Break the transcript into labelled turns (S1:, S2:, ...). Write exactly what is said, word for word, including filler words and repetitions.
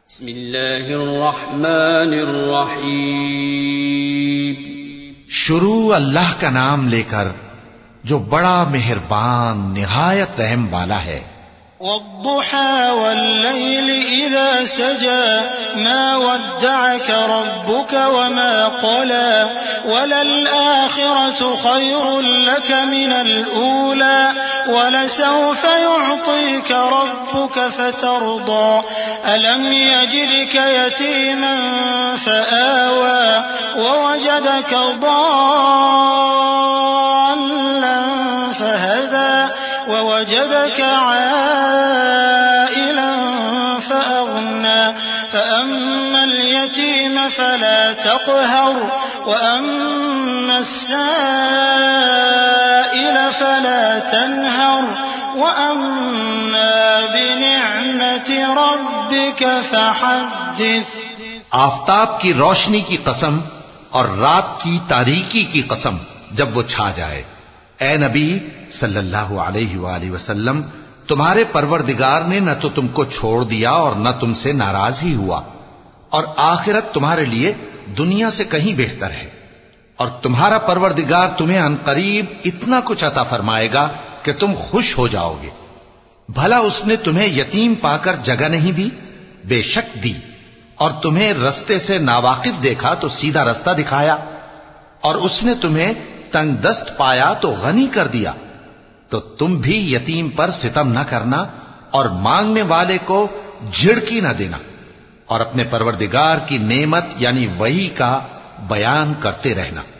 S1: بسم اللہ الرحمن الرحیم.
S2: شروع اللہ کا نام لے کر جو بڑا مہربان نہایت رحم والا ہے.
S3: والضحى والليل إذا سجى ما ودعك ربك وما قلى وللآخرة خير لك من الأولى ولسوف يعطيك ربك فترضى ألم يجدك يتيما فآوى ووجدك ضالا فهدى ووجدك عائلا فأغنى فأما اليتيم فلا تقهر وأما السائل فلا تنهر وأما بنعمة ربك فحدث.
S2: آفتاب کی روشنی کی قسم اور رات کی تاریکی کی قسم جب وہ چھا جائے. اے نبی صلی اللہ علیہ وآلہ وسلم، تمہارے پروردگار نے نہ تو تم کو چھوڑ دیا اور نہ تم سے ناراض ہی ہوا، اور آخرت تمہارے لیے دنیا سے کہیں بہتر ہے، اور تمہارا پروردگار تمہیں عن قریب اتنا کچھ عطا فرمائے گا کہ تم خوش ہو جاؤ گے. بھلا اس نے تمہیں یتیم پا کر جگہ نہیں دی؟ بے شک دی. اور تمہیں رستے سے ناواقف دیکھا تو سیدھا رستہ دکھایا، اور اس نے تمہیں تنگ دست پایا تو غنی کر دیا. تو تم بھی یتیم پر ستم نہ کرنا اور مانگنے والے کو جھڑکی نہ دینا، اور اپنے پروردگار کی نعمت یعنی وحی کا بیان کرتے رہنا.